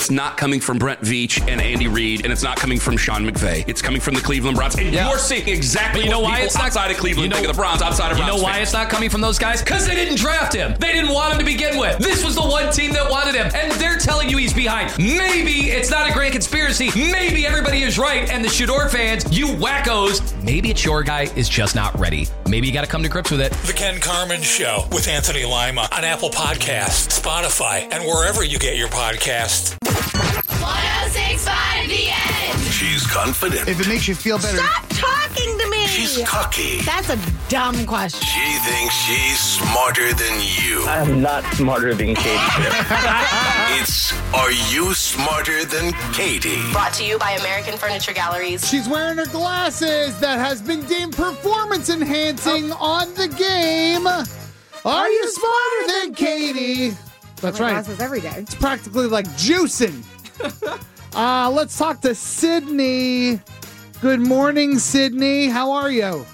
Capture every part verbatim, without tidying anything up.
it's not coming from Brent Veach and Andy Reid, and it's not coming from Sean McVay. It's coming from the Cleveland Browns. And yeah. you're seeing exactly but you know what why people it's not, outside of Cleveland you know, think of the Browns, outside of You Browns know why fans. it's not coming from those guys? Because they didn't draft him. They didn't want him to begin with. This was the one team that wanted him, and they're telling you he's behind. Maybe it's not a grand conspiracy. Maybe everybody is right, and the Shador fans, you wackos, maybe it's your guy is just not ready. Maybe you got to come to grips with it. The Ken Carman Show with Anthony Lima on Apple Podcasts, Spotify, and wherever you get your podcasts. one oh six point five The Edge. She's confident. If it makes you feel better. Stop talking to me. She's cocky. That's a dumb question. She thinks she's smarter than you. I'm not smarter than Katie. It's Are You Smarter Than Katie? Brought to you by American Furniture Galleries. She's wearing her glasses that has been deemed performance enhancing oh. on the game. Are, Are you smarter than Katie? That's right. Glasses every day. It's practically like juicing. uh, let's talk to Sydney. Good morning, Sydney. How are you?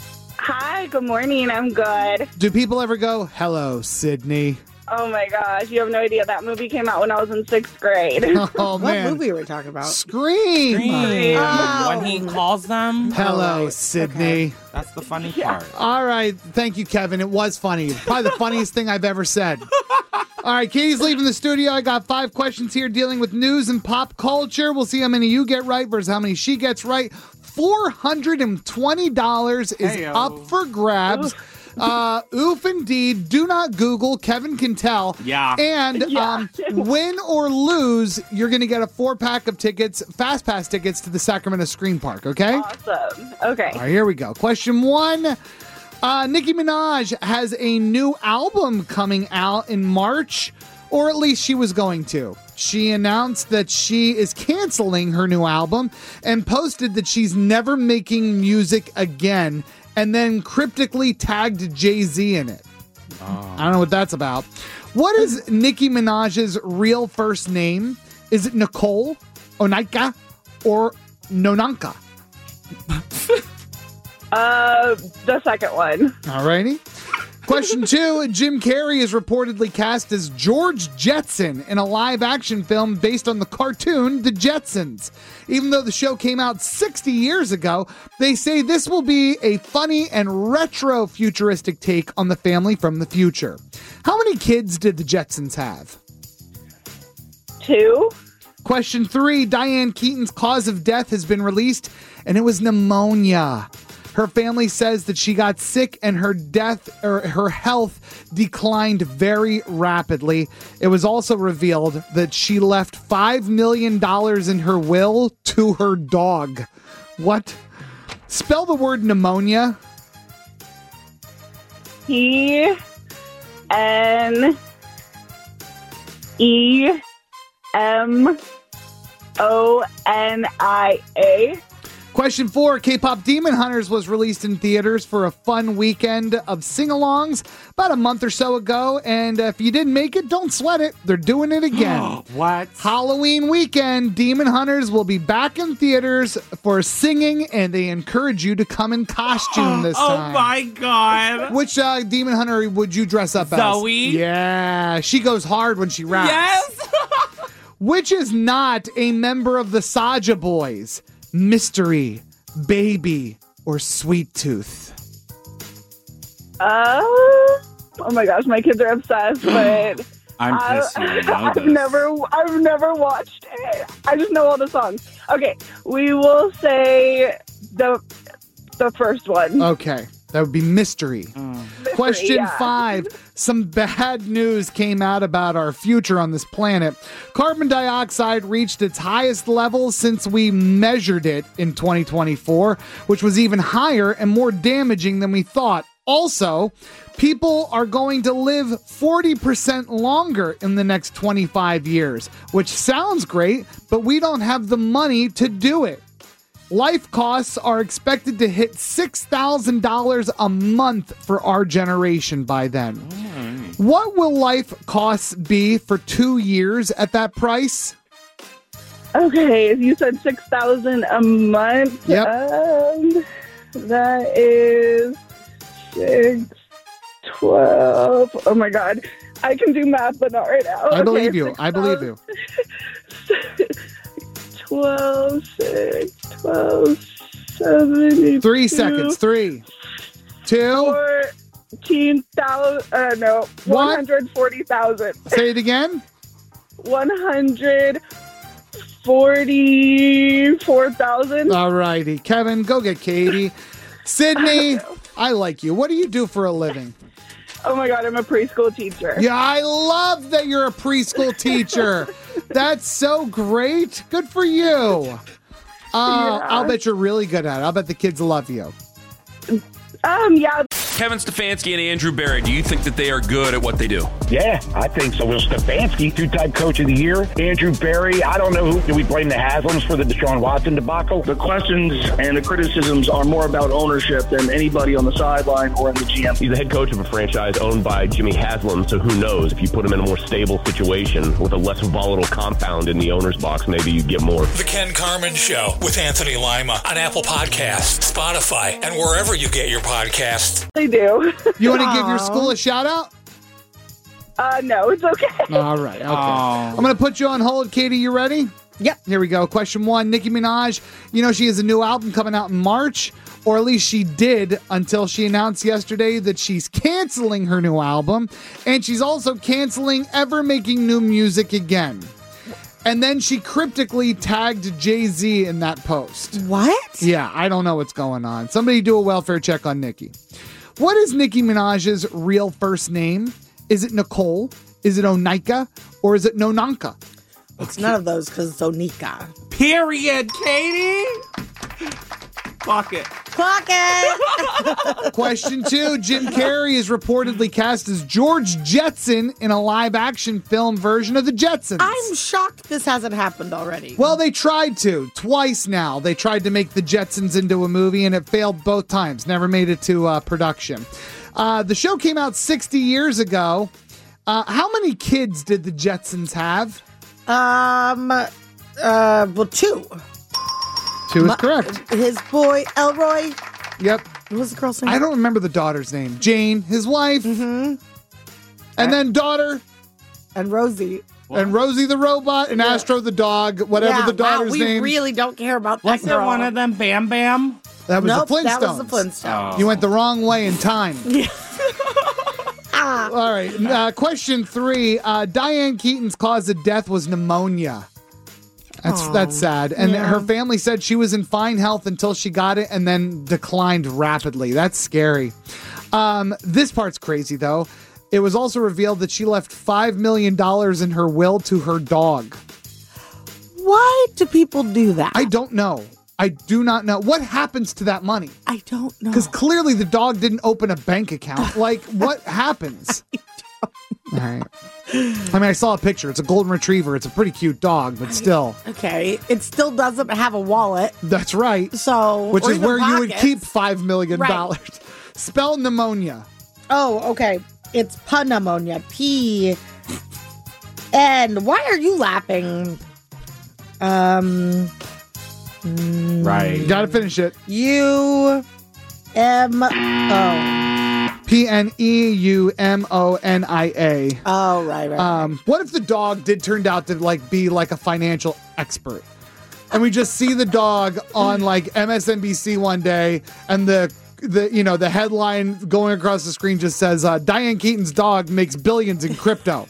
Hi, good morning. I'm good. Do people ever go, hello, Sydney? Oh, my gosh. You have no idea. That movie came out when I was in sixth grade. Oh, man. What movie are we talking about? Scream. Scream. Oh. When he calls them. Hello, right. Sydney. Okay. That's the funny Yeah. part. All right. Thank you, Kevin. It was funny. Probably the funniest thing I've ever said. All right. Katie's leaving the studio. I got five questions here dealing with news and pop culture. We'll see how many you get right versus how many she gets right. four hundred twenty dollars is Hey-o. up for grabs. Uh, oof, indeed. Do not Google. Kevin can tell. Yeah. And Yeah. um, win or lose, you're going to get a four-pack of tickets, Fast Pass tickets to the Sacramento Screen Park, okay? Awesome. Okay. All right, here we go. Question one. Uh, Nicki Minaj has a new album coming out in March, or at least she was going to. She announced that she is canceling her new album and posted that she's never making music again, and then cryptically tagged Jay-Z in it. Oh. I don't know what that's about. What is Nicki Minaj's real first name? Is it Nicole, Onaika, or Nonanka? Uh, the second one. All righty. Question two, Jim Carrey is reportedly cast as George Jetson in a live-action film based on the cartoon The Jetsons. Even though the show came out sixty years ago, they say this will be a funny and retro-futuristic take on the family from the future. How many kids did the Jetsons have? Two. Question three, Diane Keaton's cause of death has been released, and it was pneumonia. Her family says that she got sick and her death or her health declined very rapidly. It was also revealed that she left five million dollars in her will to her dog. What? Spell the word pneumonia. P N E M O N I A. Question four, K-pop Demon Hunters was released in theaters for a fun weekend of sing-alongs about a month or so ago, and if you didn't make it, don't sweat it. They're doing it again. What? Halloween weekend, Demon Hunters will be back in theaters for singing, and they encourage you to come in costume this Oh time. my God. Which uh, Demon Hunter would you dress up as? Zoe? Yeah, she goes hard when she raps. Yes. Which is not a member of the Saja Boys? Mystery, Baby, or Sweet Tooth? Uh, oh my gosh, my kids are obsessed, but I'm I, pissed you know I've this. never, I've never watched it. I just know all the songs. Okay, we will say the the first one. Okay, that would be Mystery. Mm. Mystery, Question yeah. five. Some bad news came out about our future on this planet. Carbon dioxide reached its highest level since we measured it in twenty twenty-four, which was even higher and more damaging than we thought. Also, people are going to live forty percent longer in the next twenty-five years, which sounds great, but we don't have the money to do it. Life costs are expected to hit six thousand dollars a month for our generation by then. Mm. What will life costs be for two years at that price? Okay, you said six thousand a month. Yep. Um, that is six, twelve. Oh my God, I can do math, but not right now. I Okay, believe you. six I believe thousand you. twelve, six, twelve, seventy-two. Three seconds. Three, two. fourteen thousand, uh, no, What? one hundred forty thousand. Say it again. one hundred forty-four thousand. All righty. Kevin, go get Katie. Sydney, I like you. What do you do for a living? Oh my God, I'm a preschool teacher. Yeah, I love that you're a preschool teacher. That's so great. Good for you. Uh, Yeah. I'll bet you're really good at it. I'll bet the kids love you. Um, yeah. Kevin Stefanski and Andrew Barry, do you think that they are good at what they do? Yeah, I think so. Will Stefanski, two-time coach of the year. Andrew Barry, I don't know who. Do we blame the Haslams for the Deshaun Watson debacle? The questions and the criticisms are more about ownership than anybody on the sideline or in the G M. He's the head coach of a franchise owned by Jimmy Haslam, so who knows? If you put him in a more stable situation with a less volatile compound in the owner's box, maybe you get more. The Ken Carman Show with Anthony Lima on Apple Podcasts, Spotify, and wherever you get your podcasts. I do. You want to give your school a shout out? Uh, no, it's okay. All right. Okay. I'm going to put you on hold. Katie, you ready? Yep. Here we go. Question one. Nicki Minaj, you know she has a new album coming out in March, or at least she did until she announced yesterday that she's canceling her new album, and she's also canceling ever making new music again. And then she cryptically tagged Jay-Z in that post. What? Yeah, I don't know what's going on. Somebody do a welfare check on Nicki. What is Nicki Minaj's real first name? Is it Nicole? Is it Onika? Or is it Nonanka? It's none of those because it's Onika. Period, Katie. Fuck it. Clock it. Question two. Jim Carrey is reportedly cast as George Jetson in a live-action film version of the Jetsons. I'm shocked this hasn't happened already. Well, they tried to. Twice now. They tried to make the Jetsons into a movie, and it failed both times. Never made it to uh, production. Uh, the show came out sixty years ago. Uh, how many kids did the Jetsons have? Um, uh, well, two. Two is My- correct. His boy, Elroy. Yep. What was the girl's name? I don't remember the daughter's name. Jane, his wife. Mm-hmm. And then daughter. And Rosie. And Rosie the robot. And Yeah. Astro the dog. Whatever Yeah, the daughter's wow, we name. really don't care about that Was it girl. one of them Bam Bam? That was Nope, the Flintstones. that was the Flintstones. You went the wrong way in time. Ah. All right. Uh, question three. Uh, Diane Keaton's cause of death was pneumonia. That's Aw, that's sad. And yeah. her family said she was in fine health until she got it and then declined rapidly. That's scary. Um, this part's crazy, though. It was also revealed that she left five million dollars in her will to her dog. Why do people do that? I don't know. I do not know. What happens to that money? I don't know. Because clearly the dog didn't open a bank account. Like, what happens? All right. I mean, I saw a picture. It's a golden retriever. It's a pretty cute dog, but still. Okay. It still doesn't have a wallet. That's right. So, Which or is even where you would pockets. keep five million dollars. Right. Spell pneumonia. Oh, okay. It's pneumonia. P. And why are you laughing? Um. mm, Right. You got to finish it. U. M. O. P N E U M O N I A. Oh, right, right. Um, what if the dog did turn out to like be like a financial expert? And we just see the dog on like M S N B C one day, and the the you know the headline going across the screen just says uh, Diane Keaton's dog makes billions in crypto.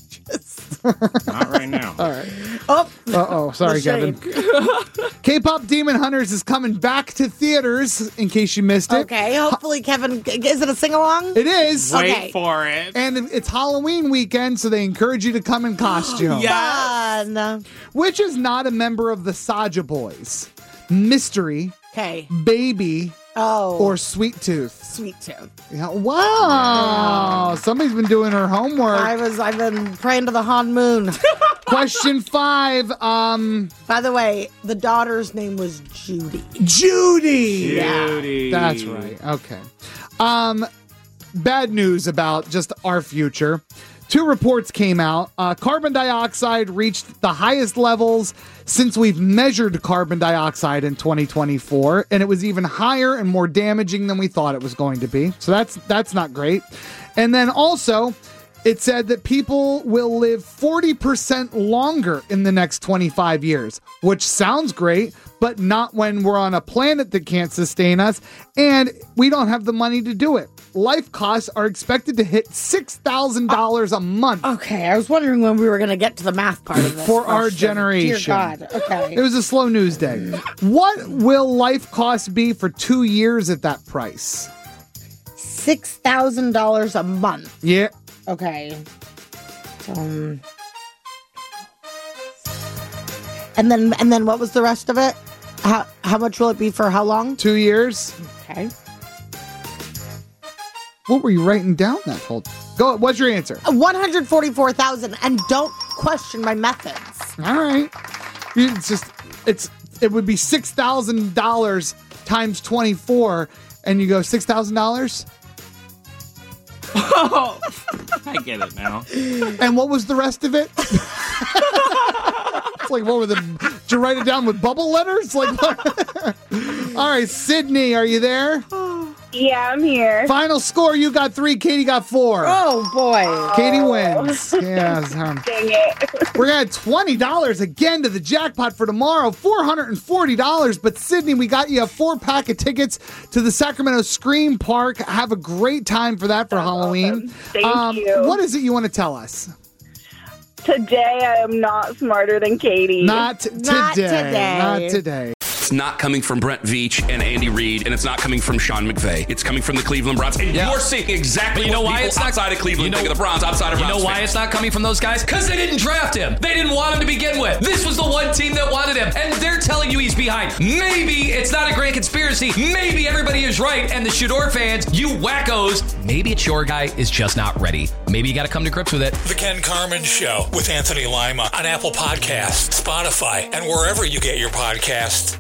Not right now. All right. Oh. Uh-oh. Sorry, The Kevin. K-Pop Demon Hunters is coming back to theaters, in case you missed it. Okay, hopefully, Kevin, is it a sing-along? It is. Wait Okay. for it. And it's Halloween weekend, so they encourage you to come in costume. Yeah. Fun. Which is not a member of the Saja Boys? Mystery, Okay. Baby, Oh. or Sweet Tooth? Sweet Tooth. Yeah. Wow. Somebody's been doing her homework. I was, I've been praying to the Han Moon. Question five. Um, By the way, the daughter's name was Judy. Judy. Judy. That's right. Okay. Um, bad news about just our future. Two reports came out. Uh, carbon dioxide reached the highest levels since we've measured carbon dioxide in twenty twenty-four, and it was even higher and more damaging than we thought it was going to be. So that's that's not great. And then also, It said that people will live forty percent longer in the next twenty-five years, which sounds great, but not when we're on a planet that can't sustain us and we don't have the money to do it. Life costs are expected to hit six thousand dollars a month. Okay, I was wondering when we were going to get to the math part of this. For our question. generation. Dear God, okay. It was a slow news day. What will life costs be for two years at that price? six thousand dollars a month. Yeah. Okay. Um, and then and then what was the rest of it? How how much will it be for how long? Two years. Okay. What were you writing down that whole time? Go. What's your answer? one hundred forty-four thousand. And don't question my methods. All right. It's just it's it would be six thousand dollars times twenty-four, and you go six thousand dollars. Oh, I get it now. And what was the rest of it? It's like, what were the... Did you write it down with bubble letters? Like, what? All right, Sydney, are you there? Yeah, I'm here. Final score, you got three, Katie got four. Oh, boy. Katie wins. Yeah. Um, Dang it. we're going to add twenty dollars again to the jackpot for tomorrow, four hundred forty dollars. But Sydney, we got you a four-pack of tickets to the Sacramento Scream Park. Have a great time for that for That's Halloween. awesome. Thank um, you. What is it you want to tell us? Today I am not smarter than Katie. Not today. Not today. Not today. It's not coming from Brent Veach and Andy Reid, and it's not coming from Sean McVay. It's coming from the Cleveland Browns. And Yeah. you're seeing exactly But you know what why people it's not- outside of Cleveland you know- think of the Browns, outside of You Browns know why fans. it's not coming from those guys? Because they didn't draft him. They didn't want him to begin with. This was the one team that wanted him, and they're telling you he's behind. Maybe it's not a grand conspiracy. Maybe everybody is right, and the Shador fans, you wackos, maybe it's your guy is just not ready. Maybe you got to come to grips with it. The Ken Carmen Show with Anthony Lima on Apple Podcasts, Spotify, and wherever you get your podcasts.